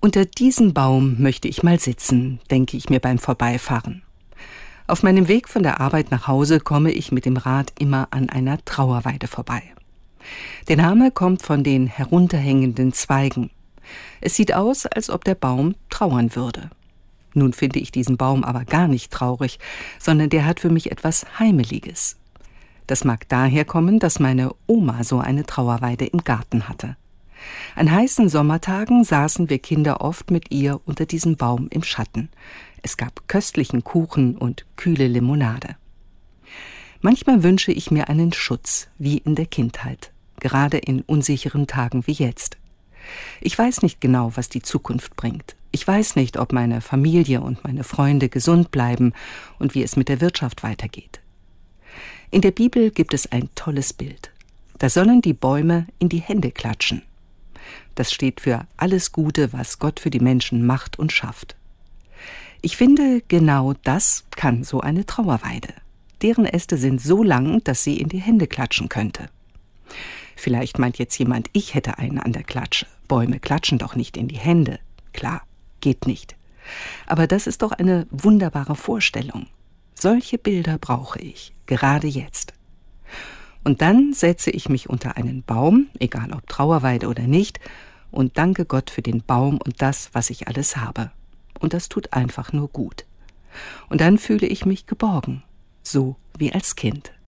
Unter diesem Baum möchte ich mal sitzen, denke ich mir beim Vorbeifahren. Auf meinem Weg von der Arbeit nach Hause komme ich mit dem Rad immer an einer Trauerweide vorbei. Der Name kommt von den herunterhängenden Zweigen. Es sieht aus, als ob der Baum trauern würde. Nun finde ich diesen Baum aber gar nicht traurig, sondern der hat für mich etwas Heimeliges. Das mag daher kommen, dass meine Oma so eine Trauerweide im Garten hatte. An heißen Sommertagen saßen wir Kinder oft mit ihr unter diesem Baum im Schatten. Es gab köstlichen Kuchen und kühle Limonade. Manchmal wünsche ich mir einen Schutz, wie in der Kindheit, gerade in unsicheren Tagen wie jetzt. Ich weiß nicht genau, was die Zukunft bringt. Ich weiß nicht, ob meine Familie und meine Freunde gesund bleiben und wie es mit der Wirtschaft weitergeht. In der Bibel gibt es ein tolles Bild. Da sollen die Bäume in die Hände klatschen. Das steht für alles Gute, was Gott für die Menschen macht und schafft. Ich finde, genau das kann so eine Trauerweide. Deren Äste sind so lang, dass sie in die Hände klatschen könnte. Vielleicht meint jetzt jemand, ich hätte einen an der Klatsche. Bäume klatschen doch nicht in die Hände. Klar, geht nicht. Aber das ist doch eine wunderbare Vorstellung. Solche Bilder brauche ich, gerade jetzt. Und dann setze ich mich unter einen Baum, egal ob Trauerweide oder nicht, und danke Gott für den Baum und das, was ich alles habe. Und das tut einfach nur gut. Und dann fühle ich mich geborgen, so wie als Kind.